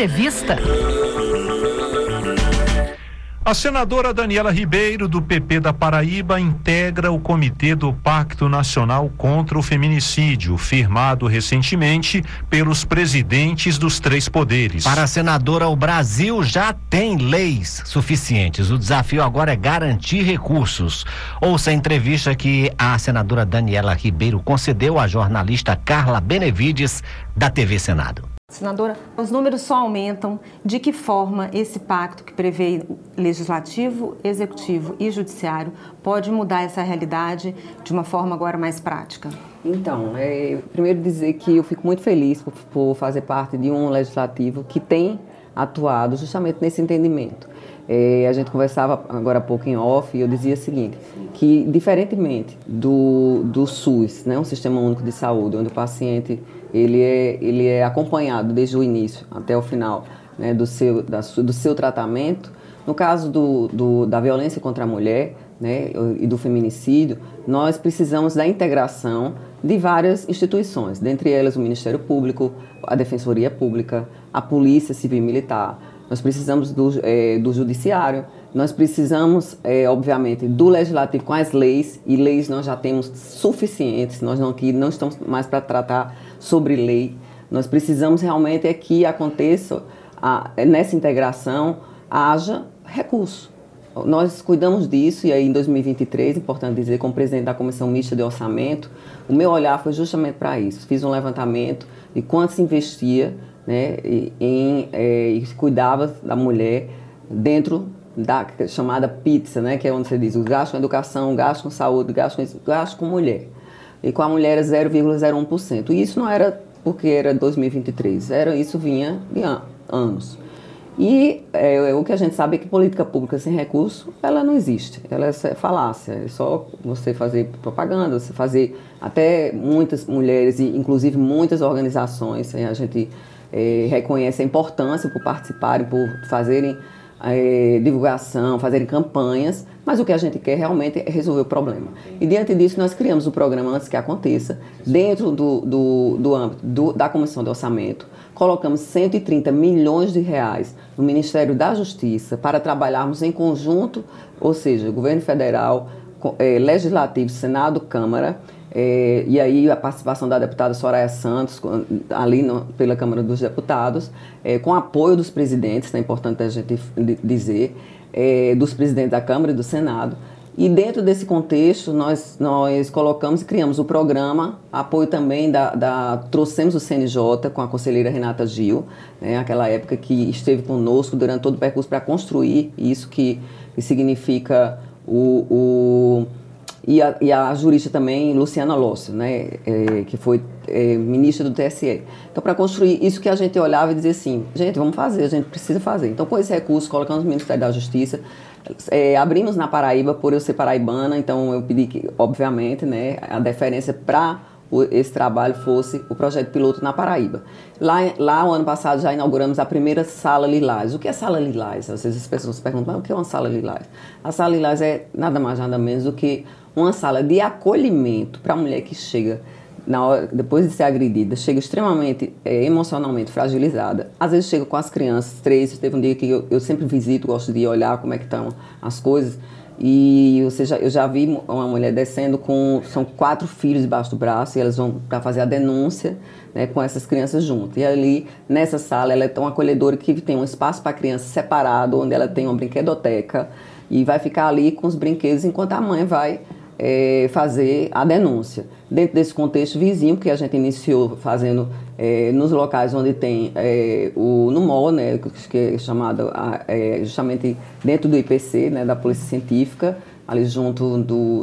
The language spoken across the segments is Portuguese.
Entrevista. A senadora Daniela Ribeiro, do PP da Paraíba, integra o Comitê do Pacto Nacional contra o Feminicídio, firmado recentemente pelos presidentes dos 3 poderes. Para a senadora, o Brasil já tem leis suficientes. O desafio agora é garantir recursos. Ouça a entrevista que a senadora Daniela Ribeiro concedeu à jornalista Carla Benevides, da TV Senado. Senadora, os números só aumentam. De que forma esse pacto que prevê legislativo, executivo e judiciário pode mudar essa realidade de uma forma agora mais prática? Então, primeiro dizer que eu fico muito feliz por fazer parte de um legislativo que tem atuado justamente nesse entendimento. A gente conversava agora há pouco em off e eu dizia o seguinte, que diferentemente do SUS, né, um Sistema Único de Saúde, onde o paciente ele é acompanhado desde o início até o final, né, do seu tratamento, no caso da violência contra a mulher, né, e do feminicídio, nós precisamos da integração de várias instituições, dentre elas o Ministério Público, a Defensoria Pública, a Polícia Civil e Militar. Nós precisamos do Judiciário, nós precisamos, obviamente, do Legislativo com as leis, e leis nós já temos suficientes, nós aqui não estamos mais para tratar sobre lei. Nós precisamos realmente que aconteça, nessa integração, haja recurso. Nós cuidamos disso, e aí em 2023, importante dizer, como presidente da Comissão Mista de Orçamento, o meu olhar foi justamente para isso. Fiz um levantamento de quanto se investia, né, e cuidava da mulher dentro da chamada pizza, né, que é onde você diz o gasto com educação, o gasto com saúde, o gasto com mulher. E com a mulher é 0,01%. E isso não era porque era 2023, isso vinha de anos. E o que a gente sabe é que política pública sem recurso, ela não existe, ela é falácia, é só você fazer propaganda, você fazer até muitas mulheres e inclusive muitas organizações, a gente reconhece a importância por participarem, por fazerem divulgação, fazerem campanhas, mas o que a gente quer realmente é resolver o problema. E diante disso nós criamos o programa Antes que Aconteça, dentro do âmbito da Comissão de Orçamento, colocamos 130 milhões de reais no Ministério da Justiça para trabalharmos em conjunto, ou seja, Governo Federal, Legislativo, Senado, Câmara, e aí a participação da deputada Soraya Santos, ali pela Câmara dos Deputados, com apoio dos presidentes, é importante a gente dizer, dos presidentes da Câmara e do Senado. E dentro desse contexto, nós colocamos e criamos o programa, apoio também trouxemos o CNJ com a conselheira Renata Gil, né, aquela época que esteve conosco durante todo o percurso para construir isso que significa e a jurista também, Luciana Lócio, né, que foi ministra do TSE. Então, para construir isso que a gente olhava e dizia assim, gente, vamos fazer, a gente precisa fazer. Então, com esse recurso, colocamos no Ministério da Justiça, abrimos na Paraíba, por eu ser paraibana, então eu pedi que, obviamente, né, a deferência para esse trabalho fosse o projeto piloto na Paraíba. Lá, o ano passado, já inauguramos a primeira Sala Lilás. O que é Sala Lilás? Às vezes as pessoas perguntam, mas o que é uma Sala Lilás? A Sala Lilás é nada mais, nada menos do que uma sala de acolhimento para a mulher que chega, depois de ser agredida, chega extremamente emocionalmente fragilizada. Às vezes chega com as crianças, 3, teve um dia que eu sempre visito, gosto de olhar como é que estão as coisas, e eu já vi uma mulher descendo são 4 filhos debaixo do braço, e elas vão para fazer a denúncia, né, com essas crianças junto. E ali, nessa sala, ela é tão acolhedora que tem um espaço para a criança separado, onde ela tem uma brinquedoteca, e vai ficar ali com os brinquedos enquanto a mãe vai fazer a denúncia. Dentro desse contexto vizinho, que a gente iniciou fazendo nos locais onde tem no MOL, né, que é chamado justamente dentro do IPC, né, da Polícia Científica, ali junto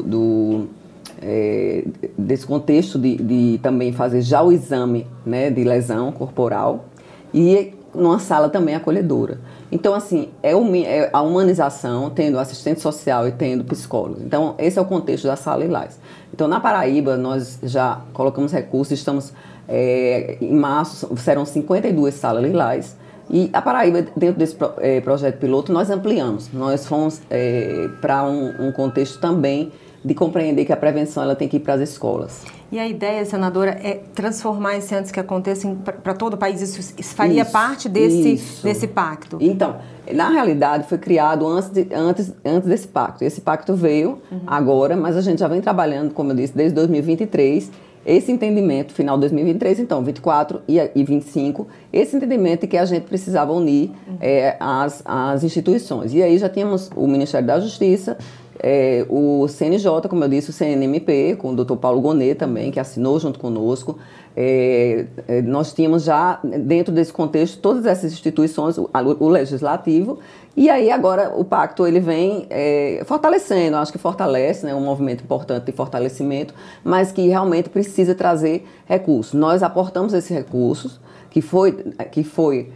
desse contexto de também fazer já o exame, né, de lesão corporal, e numa sala também acolhedora. Então, assim, a humanização, tendo assistente social e tendo psicólogo. Então, esse é o contexto da Sala Lilás. Então, na Paraíba, nós já colocamos recursos, estamos, em março, serão 52 salas Lilás. E a Paraíba, dentro desse projeto piloto, nós ampliamos. Nós fomos para um contexto também de compreender que a prevenção ela tem que ir para as escolas. E a ideia, senadora, é transformar esse antes que aconteça para todo o país. Isso faria parte desse pacto? Então, na realidade, foi criado antes desse pacto. Esse pacto veio agora, mas a gente já vem trabalhando, como eu disse, desde 2023, esse entendimento, final de 2023, então, 24 e 25, esse entendimento que a gente precisava unir as instituições. E aí já tínhamos o Ministério da Justiça, o CNJ, como eu disse, o CNMP, com o Dr. Paulo Gonet também, que assinou junto conosco. Nós tínhamos já, dentro desse contexto, todas essas instituições, o Legislativo, e aí agora o pacto ele vem fortalecendo, acho que fortalece, né, um movimento importante de fortalecimento, mas que realmente precisa trazer recursos. Nós aportamos esses recursos, que foi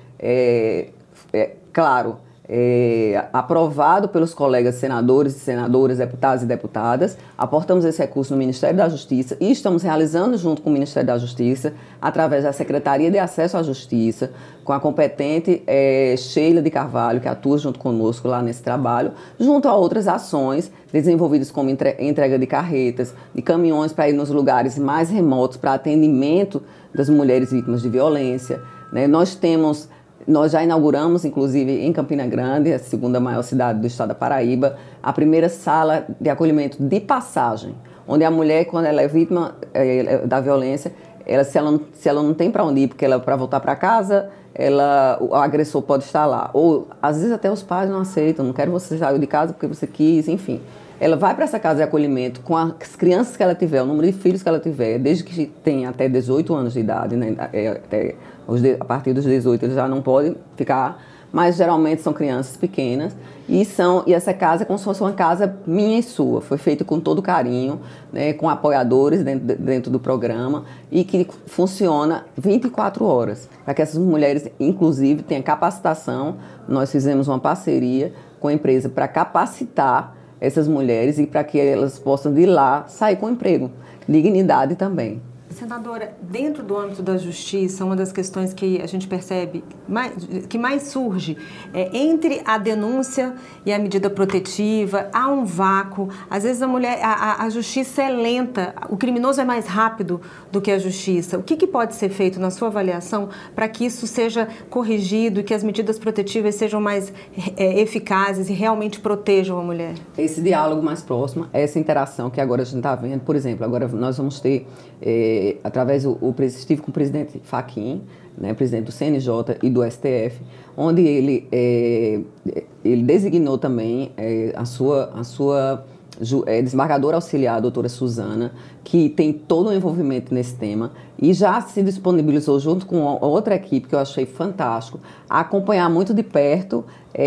claro, aprovado pelos colegas senadores e senadoras, deputados e deputadas. Aportamos esse recurso no Ministério da Justiça e estamos realizando junto com o Ministério da Justiça, através da Secretaria de Acesso à Justiça, com a competente Sheila de Carvalho, que atua junto conosco lá nesse trabalho, junto a outras ações desenvolvidas como entrega de carretas, de caminhões para ir nos lugares mais remotos para atendimento das mulheres vítimas de violência, né? Nós já inauguramos, inclusive, em Campina Grande, a segunda maior cidade do estado da Paraíba, a primeira sala de acolhimento de passagem, onde a mulher, quando ela é vítima da violência, se ela não tem para onde ir, porque ela para voltar para casa, o agressor pode estar lá. Ou, às vezes, até os pais não aceitam, não quero você sair de casa porque você quis, enfim. Ela vai para essa casa de acolhimento com as crianças que ela tiver, o número de filhos que ela tiver, desde que tenha até 18 anos de idade, né? A partir dos 18 eles já não podem ficar, mas geralmente são crianças pequenas e essa casa é como se fosse uma casa minha e sua, foi feita com todo carinho, né, com apoiadores dentro do programa e que funciona 24 horas, para que essas mulheres, inclusive, tenham capacitação. Nós fizemos uma parceria com a empresa para capacitar essas mulheres e para que elas possam de lá sair com emprego, dignidade também. Senadora, dentro do âmbito da justiça, uma das questões que a gente percebe que mais surge é entre a denúncia e a medida protetiva, há um vácuo. Às vezes a justiça é lenta, o criminoso é mais rápido do que a justiça. O que pode ser feito, na sua avaliação, para que isso seja corrigido e que as medidas protetivas sejam mais eficazes e realmente protejam a mulher? Esse diálogo mais próximo, essa interação que agora a gente está vendo, por exemplo, agora nós vamos ter através estive com o presidente Fachin, né, presidente do CNJ e do STF, onde ele designou também a sua desembargadora auxiliar, a doutora Suzana, que tem todo o envolvimento nesse tema e já se disponibilizou junto com outra equipe que eu achei fantástico, a acompanhar muito de perto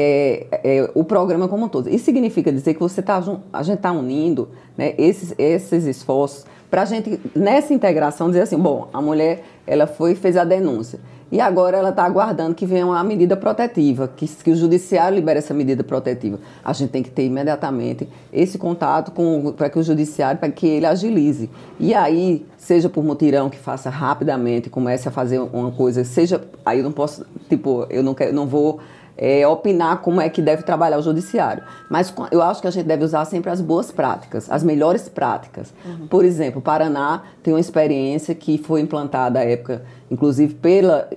o programa como um todo. Isso significa dizer que a gente está unindo, né, esses esforços para a gente, nessa integração, dizer assim, bom, a mulher fez a denúncia e agora ela está aguardando que venha uma medida protetiva, que o judiciário libere essa medida protetiva. A gente tem que ter imediatamente esse contato para que o judiciário, para que ele agilize. E aí, seja por mutirão que faça rapidamente, comece a fazer uma coisa, aí eu não posso, não vou opinar como é que deve trabalhar o judiciário. Mas eu acho que a gente deve usar sempre as boas práticas, as melhores práticas. Uhum. Por exemplo, o Paraná tem uma experiência que foi implantada à época, inclusive pela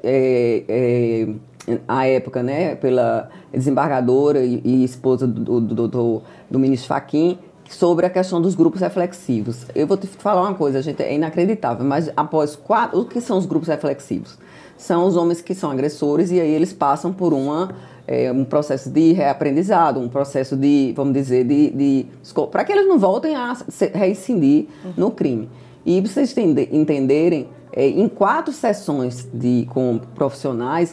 desembargadora e esposa do ministro Fachin, sobre a questão dos grupos reflexivos. Eu vou te falar uma coisa, gente, é inacreditável, mas o que são os grupos reflexivos? São os homens que são agressores e aí eles passam por um processo de reaprendizado, um processo de, vamos dizer, para que eles não voltem a reincidir no crime. E para vocês entenderem, em 4 sessões com profissionais,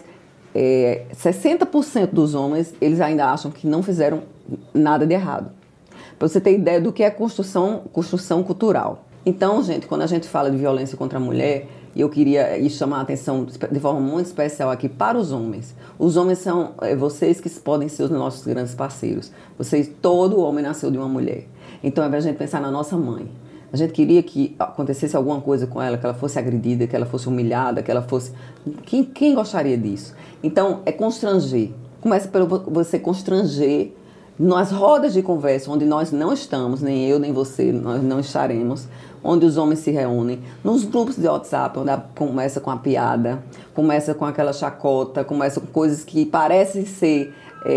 60% dos homens, eles ainda acham que não fizeram nada de errado. Para você ter ideia do que é construção cultural. Então, gente, quando a gente fala de violência contra a mulher, eu queria chamar a atenção de forma muito especial aqui para os homens. Os homens são vocês que podem ser os nossos grandes parceiros. Todo homem nasceu de uma mulher. Então é para a gente pensar na nossa mãe. A gente queria que acontecesse alguma coisa com ela, que ela fosse agredida, que ela fosse humilhada, que ela fosse... Quem gostaria disso? Então, é constranger. Começa pelo você constranger nas rodas de conversa, onde nós não estamos, nem eu nem você, nós não estaremos, onde os homens se reúnem, nos grupos de WhatsApp, onde começa com a piada, começa com aquela chacota, começa com coisas que parecem ser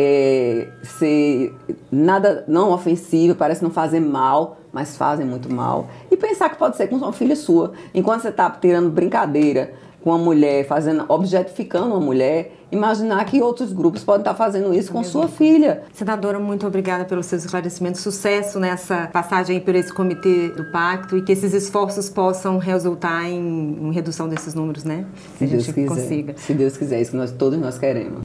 nada não ofensivo, parece não fazer mal, mas fazem muito mal. E pensar que pode ser com uma filha sua, enquanto você está tirando brincadeira com uma mulher, objetificando uma mulher, imaginar que outros grupos podem estar fazendo isso com sua filha. Senadora, muito obrigada pelos seus esclarecimentos. Sucesso nessa passagem por esse comitê do pacto e que esses esforços possam resultar em redução desses números, né? Se Deus quiser. Consiga. Se Deus quiser, isso que todos nós queremos.